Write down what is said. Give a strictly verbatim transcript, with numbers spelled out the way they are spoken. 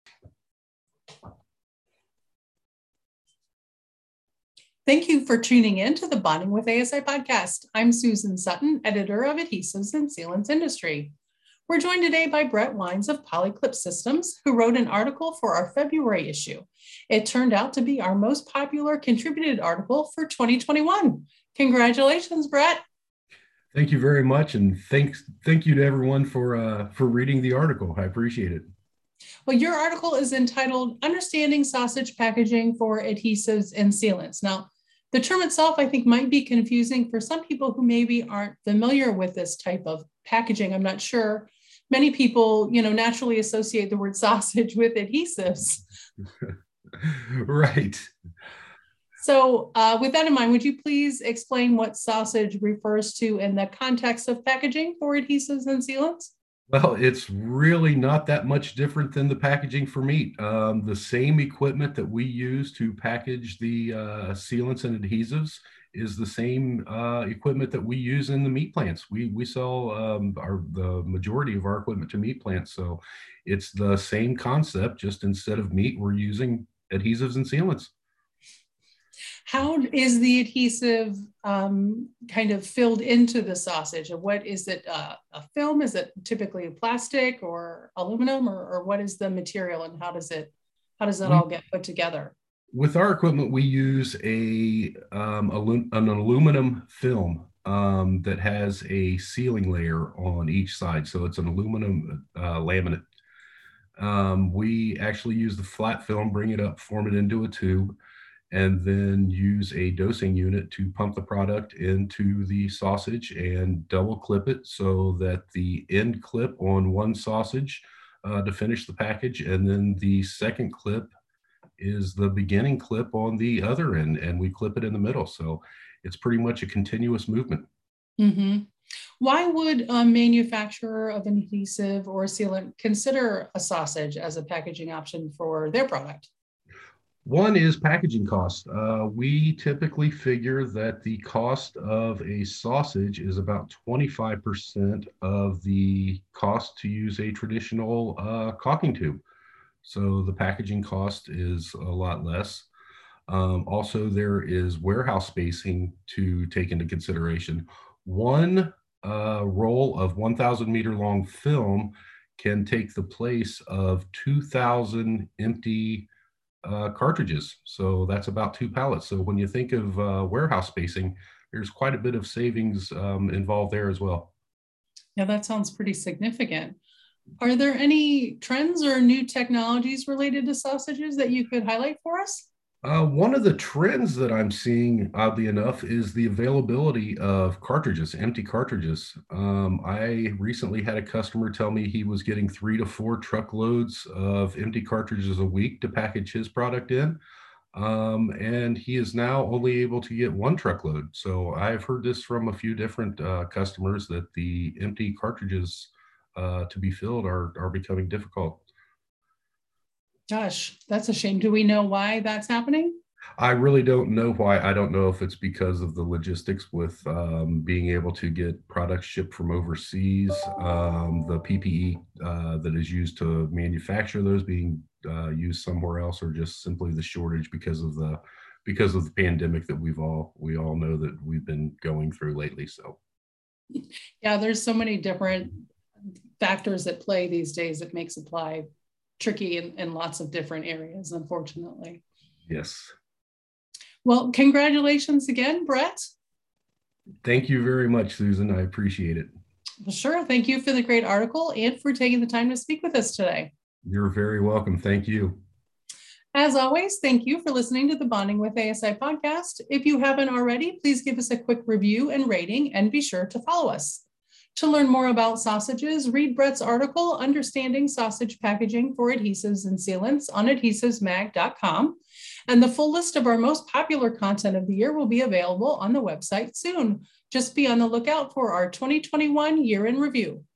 Thank you for tuning in to the Bonding with A S I podcast. I'm Susan Sutton, editor of Adhesives and Sealants Industry. We're joined today by Brett Wines of Polyclip Systems, who wrote an article for our February issue. It turned out to be our most popular contributed article for twenty twenty-one. Congratulations, Brett. Thank you very much, and thanks, thank you to everyone for uh, for reading the article. I appreciate it. Well, your article is entitled Understanding Sausage Packaging for Adhesives and Sealants. Now, the term itself, I think, might be confusing for some people who maybe aren't familiar with this type of packaging. I'm not sure. Many people, you know, naturally associate the word sausage with adhesives. Right. So uh, with that in mind, would you please explain what sausage refers to in the context of packaging for adhesives and sealants? Well, it's really not that much different than the packaging for meat. Um, the same equipment that we use to package the uh, sealants and adhesives is the same uh, equipment that we use in the meat plants. We we sell um, our the majority of our equipment to meat plants, so it's the same concept. Just instead of meat, we're using adhesives and sealants. How is the adhesive um, kind of filled into the sausage? What is it? Uh, a film? Is it typically plastic or aluminum, or, or what is the material, and how does it how does it we, all get put together? With our equipment, we use a um, an aluminum film um, that has a sealing layer on each side, so it's an aluminum uh, laminate. Um, we actually use the flat film, bring it up, form it into a tube, and then use a dosing unit to pump the product into the sausage and double clip it so that the end clip on one sausage uh, to finish the package, and then the second clip is the beginning clip on the other end, and we clip it in the middle. So it's pretty much a continuous movement. Mm-hmm. Why would a manufacturer of an adhesive or sealant consider a sausage as a packaging option for their product? One is packaging cost. Uh, we typically figure that the cost of a sausage is about twenty-five percent of the cost to use a traditional uh, caulking tube. So the packaging cost is a lot less. Um, also, there is warehouse spacing to take into consideration. One uh, roll of one thousand meter long film can take the place of two thousand empty uh, cartridges. So that's about two pallets. So when you think of uh, warehouse spacing, there's quite a bit of savings um, involved there as well. Yeah, that sounds pretty significant. Are there any trends or new technologies related to sausages that you could highlight for us? Uh, one of the trends that I'm seeing, oddly enough, is the availability of cartridges, empty cartridges. Um, I recently had a customer tell me he was getting three to four truckloads of empty cartridges a week to package his product in. Um, and he is now only able to get one truckload. So I've heard this from a few different uh, customers that the empty cartridges uh, to be filled are, are becoming difficult. Gosh, that's a shame. Do we know why that's happening? I really don't know why. I don't know if it's because of the logistics with um, being able to get products shipped from overseas, um, the P P E uh, that is used to manufacture those being uh, used somewhere else, or just simply the shortage because of the because of the pandemic that we've all we all know that we've been going through lately. So, yeah, there's so many different factors at play these days that make supply tricky in, in lots of different areas, unfortunately. Yes. Well, congratulations again, Brett. Thank you very much, Susan. I appreciate it. Well, sure. Thank you for the great article and for taking the time to speak with us today. You're very welcome. Thank you. As always, thank you for listening to the Bonding with A S I podcast. If you haven't already, please give us a quick review and rating, and be sure to follow us. To learn more about sausages, read Brett's article, Understanding Sausage Packaging for Adhesives and Sealants, on adhesives mag dot com. And the full list of our most popular content of the year will be available on the website soon. Just be on the lookout for our twenty twenty-one year in review.